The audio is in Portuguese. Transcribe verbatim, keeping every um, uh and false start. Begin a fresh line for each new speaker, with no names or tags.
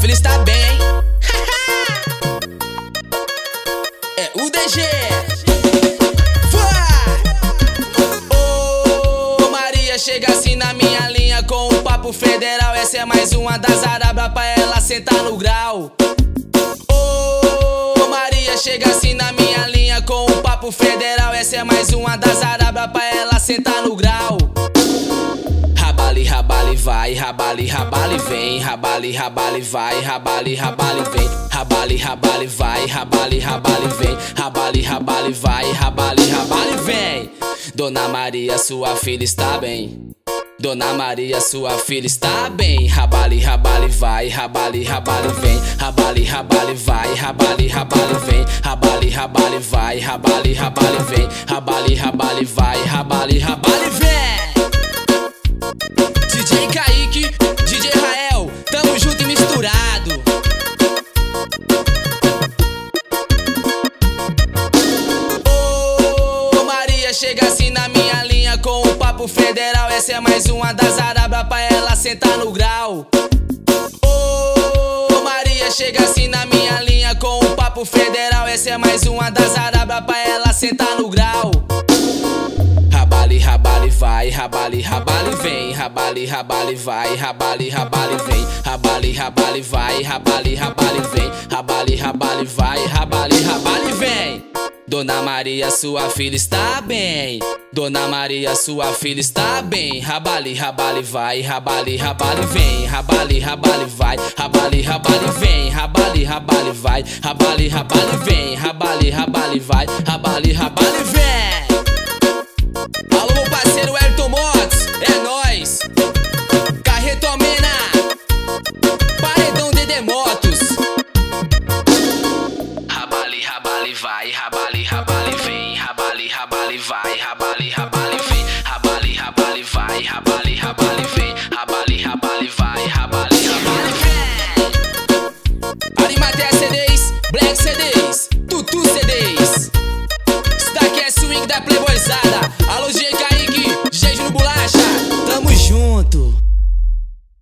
filha está bem, hein? É o D G. Ô Maria, chega assim na minha linha com o papo federal. Essa é mais uma das arabas pra ela sentar no grau. Ô Maria, chega assim na minha linha com o papo federal. Essa é mais uma das arabas pra ela sentar no grau. Rabale, rabale, vai, rabale, rabale, vem. Rabale, rabale, vai, rabale, rabale, vem. Rabale, rabale, vai, rabale, rabale, vem. Rabale, rabale, vai, rabale, rabale, vem. Dona Maria, sua filha está bem. Dona Maria, sua filha está bem. Rabale, rabale, vai, rabale, rabale, vem. Rabale, rabale, vai, rabale, rabale, vem. Rabale, rabale, vai, rabale, rabale, vem. Rabale, rabale, vai, rabale, rabale, vem. D J Kaique, D J Rael, tamo junto e misturado. Ô Maria, chega assim na minha linha com o papo federal. Essa é mais uma das arabas pra ela sentar no grau. Ô Maria, chega assim na minha linha com o papo federal. Essa é mais uma das arabas pra ela sentar no grau. Rabale, rabale, vai, rabale, rabale, vem. Rabale, rabale, vai, rabale, rabale, vem. Rabale, rabale, vai, rabale, rabale, vem. Rabale, rabale, vai, rabale, rabale, vem. Dona Maria, sua filha está bem. Dona Maria, sua filha está bem. Rabale, rabale, vai, rabale, rabale, vem. Rabale, rabale, vai, rabale, rabale, vem. Rabale, rabale, vai, rabale, rabale, vem. Rabale, rabale, vai, rabale, rabale, vem. Alô, meu parceiro Elton Motos, é nóis. Carretomena, Paredão Dedé Motos. Rabale, rabale, vai, rabale, rabale, vem. Rabale, rabale, vai, rabale, rabale, vem. Rabale, rabale, vai, rabale, rabale, vem.